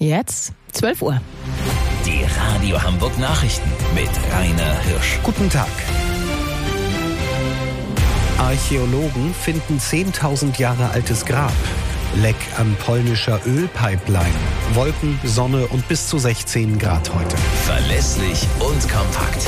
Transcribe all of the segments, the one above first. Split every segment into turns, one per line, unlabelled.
Jetzt 12 Uhr.
Die Radio Hamburg Nachrichten mit Rainer Hirsch.
Guten Tag. Archäologen finden 10.000 Jahre altes Grab. Leck an polnischer Ölpipeline. Wolken, Sonne und bis zu 16 Grad heute.
Verlässlich und kompakt.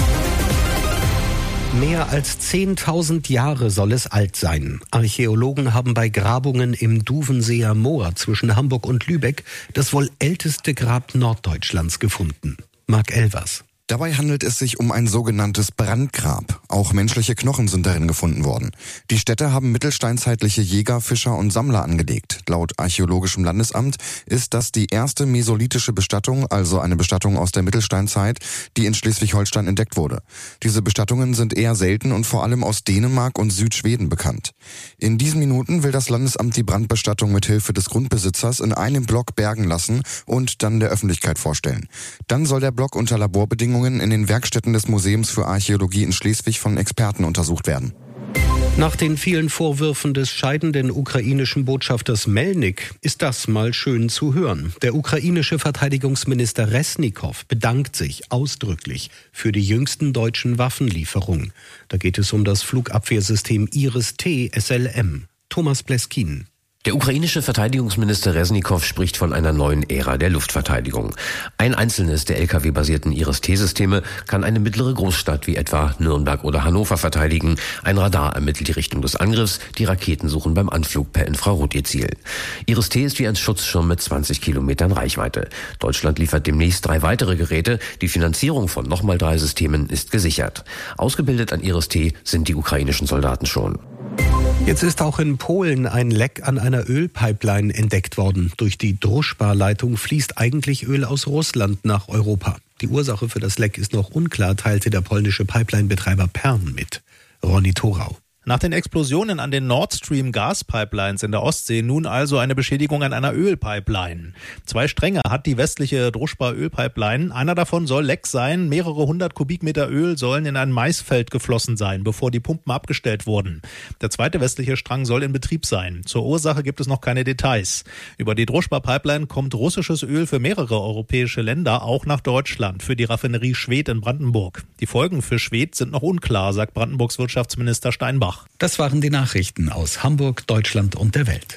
Mehr als 10.000 Jahre soll es alt sein. Archäologen haben bei Grabungen im Duvenseer Moor zwischen Hamburg und Lübeck das wohl älteste Grab Norddeutschlands gefunden. Marc Elvers.
Dabei handelt es sich um ein sogenanntes Brandgrab. Auch menschliche Knochen sind darin gefunden worden. Die Städte haben mittelsteinzeitliche Jäger, Fischer und Sammler angelegt. Laut Archäologischem Landesamt ist das die erste mesolithische Bestattung, also eine Bestattung aus der Mittelsteinzeit, die in Schleswig-Holstein entdeckt wurde. Diese Bestattungen sind eher selten und vor allem aus Dänemark und Südschweden bekannt. In diesen Minuten will das Landesamt die Brandbestattung mit Hilfe des Grundbesitzers in einem Block bergen lassen und dann der Öffentlichkeit vorstellen. Dann soll der Block unter Laborbedingungen in den Werkstätten des Museums für Archäologie in Schleswig von Experten untersucht werden.
Nach den vielen Vorwürfen des scheidenden ukrainischen Botschafters Melnik ist das mal schön zu hören. Der ukrainische Verteidigungsminister Resnikow bedankt sich ausdrücklich für die jüngsten deutschen Waffenlieferungen. Da geht es um das Flugabwehrsystem Iris-T SLM. Thomas Pleskin.
Der ukrainische Verteidigungsminister Resnikow spricht von einer neuen Ära der Luftverteidigung. Ein einzelnes der Lkw-basierten Iris-T-Systeme kann eine mittlere Großstadt wie etwa Nürnberg oder Hannover verteidigen. Ein Radar ermittelt die Richtung des Angriffs, die Raketen suchen beim Anflug per Infrarot ihr Ziel. Iris-T ist wie ein Schutzschirm mit 20 Kilometern Reichweite. Deutschland liefert demnächst 3 weitere Geräte. Die Finanzierung von nochmal 3 Systemen ist gesichert. Ausgebildet an Iris-T sind die ukrainischen Soldaten schon.
Jetzt ist auch in Polen ein Leck an einer Ölpipeline entdeckt worden. Durch die Druschba-Leitung fließt eigentlich Öl aus Russland nach Europa. Die Ursache für das Leck ist noch unklar, teilte der polnische Pipeline-Betreiber Perm mit. Ronny Thorau.
Nach den Explosionen an den Nord Stream Gaspipelines in der Ostsee nun also eine Beschädigung an einer Ölpipeline. 2 Stränge hat die westliche Druschba-Ölpipeline. Einer davon soll Leck sein. Mehrere 100 Kubikmeter Öl sollen in ein Maisfeld geflossen sein, bevor die Pumpen abgestellt wurden. Der zweite westliche Strang soll in Betrieb sein. Zur Ursache gibt es noch keine Details. Über die Druschba-Pipeline kommt russisches Öl für mehrere europäische Länder, auch nach Deutschland, für die Raffinerie Schwedt in Brandenburg. Die Folgen für Schwedt sind noch unklar, sagt Brandenburgs Wirtschaftsminister Steinbach.
Das waren die Nachrichten aus Hamburg, Deutschland und der Welt.